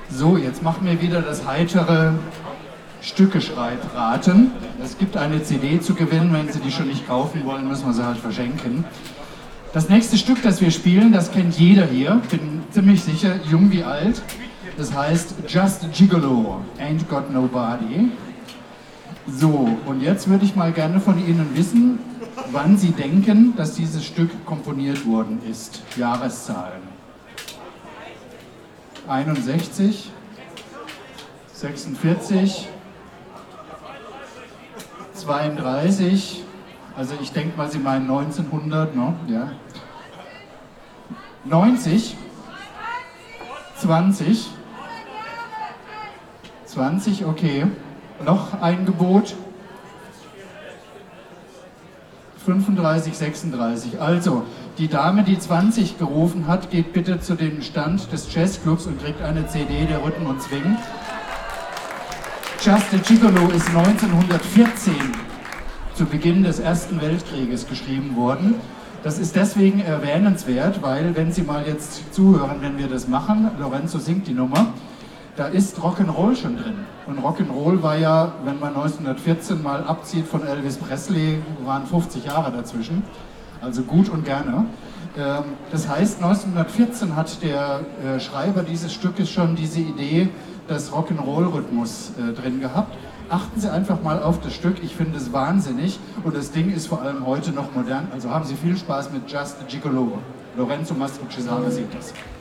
So, jetzt machen wir wieder das heitere Stückeschreibraten. Es gibt eine CD zu gewinnen, wenn Sie die schon nicht kaufen wollen, müssen wir sie halt verschenken. Das nächste Stück, das wir spielen, das kennt jeder hier, bin ziemlich sicher, jung wie alt. Das heißt Just a Gigolo, Ain't Got Nobody. So, und jetzt würde ich mal gerne von Ihnen wissen, wann Sie denken, dass dieses Stück komponiert worden ist. Jahreszahlen. 61, 46, 32, also ich denke mal, Sie meinen 1900, ne? Ja. 90, 20, 20, okay. Noch ein Gebot. 35, 36. Also, die Dame, die 20 gerufen hat, geht bitte zu dem Stand des Jazzclubs und kriegt eine CD der Rhythm und Swing. Just a Gigolo ist 1914 zu Beginn des Ersten Weltkrieges geschrieben worden. Das ist deswegen erwähnenswert, weil, wenn Sie mal jetzt zuhören, wenn wir das machen, Lorenzo singt die Nummer, da ist Rock'n'Roll schon drin. Und Rock'n'Roll war ja, wenn man 1914 mal abzieht von Elvis Presley, waren 50 Jahre dazwischen. Also gut und gerne. Das heißt, 1914 hat der Schreiber dieses Stückes schon diese Idee des Rock'n'Roll-Rhythmus drin gehabt. Achten Sie einfach mal auf das Stück, ich finde es wahnsinnig und das Ding ist vor allem heute noch modern. Also haben Sie viel Spaß mit Just a Gigolo. Lorenzo Mastro Cesare singt das.